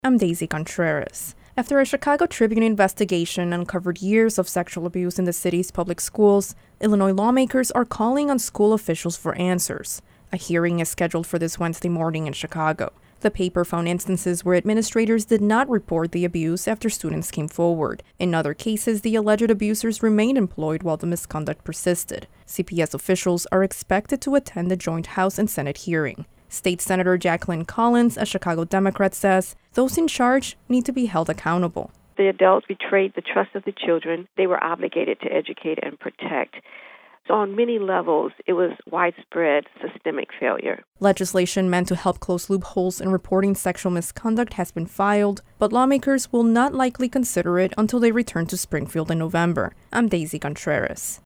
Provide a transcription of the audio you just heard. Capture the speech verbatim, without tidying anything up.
I'm Daisy Contreras. After a Chicago Tribune investigation uncovered years of sexual abuse in the city's public schools, Illinois lawmakers are calling on school officials for answers. A hearing is scheduled for this Wednesday morning in Chicago. The paper found instances where administrators did not report the abuse after students came forward. In other cases, the alleged abusers remained employed while the misconduct persisted. C P S officials are expected to attend the joint House and Senate hearing. State Senator Jacqueline Collins, a Chicago Democrat, says those in charge need to be held accountable. The adults betrayed the trust of the children. They were obligated to educate and protect. So on many levels, it was widespread systemic failure. Legislation meant to help close loopholes in reporting sexual misconduct has been filed, but lawmakers will not likely consider it until they return to Springfield in November. I'm Daisy Contreras.